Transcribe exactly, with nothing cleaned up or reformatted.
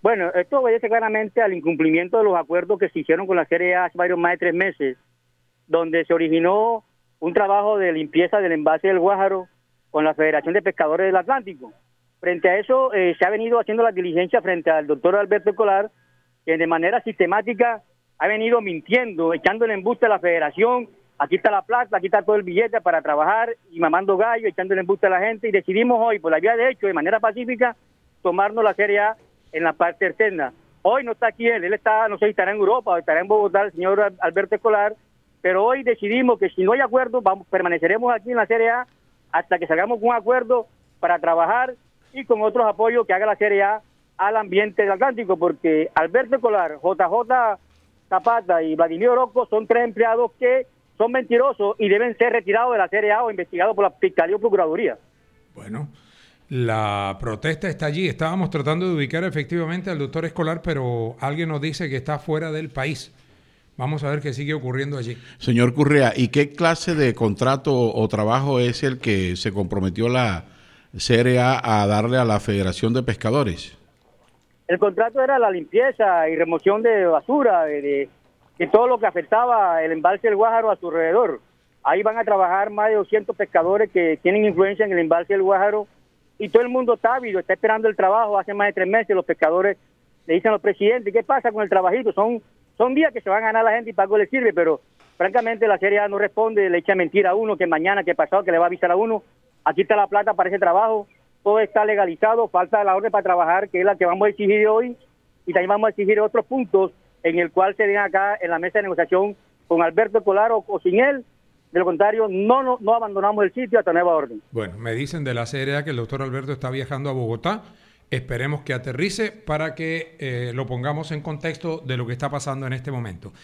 Bueno, esto obedece claramente al incumplimiento de los acuerdos que se hicieron con la Serie A hace varios más de tres meses, donde se originó un trabajo de limpieza del embalse del Guájaro con la Federación de Pescadores del Atlántico. Frente a eso, eh, se ha venido haciendo la diligencia frente al doctor Alberto Escolar, que de manera sistemática ha venido mintiendo, echando el embuste a la Federación. Aquí está la plata, aquí está todo el billete para trabajar y mamando gallo, echando el embuste a la gente. Y decidimos hoy, por la vía de hecho, de manera pacífica, tomarnos la Serie A en la parte externa. Hoy no está aquí él, él está, no sé si estará en Europa o estará en Bogotá, el señor Alberto Escolar, pero hoy decidimos que si no hay acuerdo, vamos, permaneceremos aquí en la Serie A hasta que salgamos con un acuerdo para trabajar y con otros apoyos que haga la Serie A al ambiente del Atlántico, porque Alberto Escolar, J J Zapata y Vladimir Orozco son tres empleados que son mentirosos y deben ser retirados de la Serie A o investigados por la Fiscalía o Procuraduría. Bueno, la protesta está allí. Estábamos tratando de ubicar efectivamente al doctor Escolar, pero alguien nos dice que está fuera del país. Vamos a ver qué sigue ocurriendo allí. Señor Currea, ¿y qué clase de contrato o trabajo es el que se comprometió la Serie A a darle a la Federación de Pescadores? El contrato era la limpieza y remoción de basura, de, de, de todo lo que afectaba el embalse del Guájaro a su alrededor. Ahí van a trabajar más de doscientos pescadores que tienen influencia en el embalse del Guájaro y todo el mundo está ávido, está esperando el trabajo. Hace más de tres meses los pescadores le dicen a los presidentes, ¿qué pasa con el trabajito? Son son días que se van a ganar la gente y para algo les sirve, pero francamente la Serie A no responde, le echa mentira a uno, que mañana, que pasado, que le va a avisar a uno. Aquí está la plata para ese trabajo, todo está legalizado, falta la orden para trabajar, que es la que vamos a exigir hoy, y también vamos a exigir otros puntos en el cual se den acá en la mesa de negociación con Alberto Escolar o, o sin él. De lo contrario, no, no, no abandonamos el sitio hasta nueva orden. Bueno, me dicen de la Serie A que el doctor Alberto está viajando a Bogotá. Esperemos que aterrice para que eh, lo pongamos en contexto de lo que está pasando en este momento.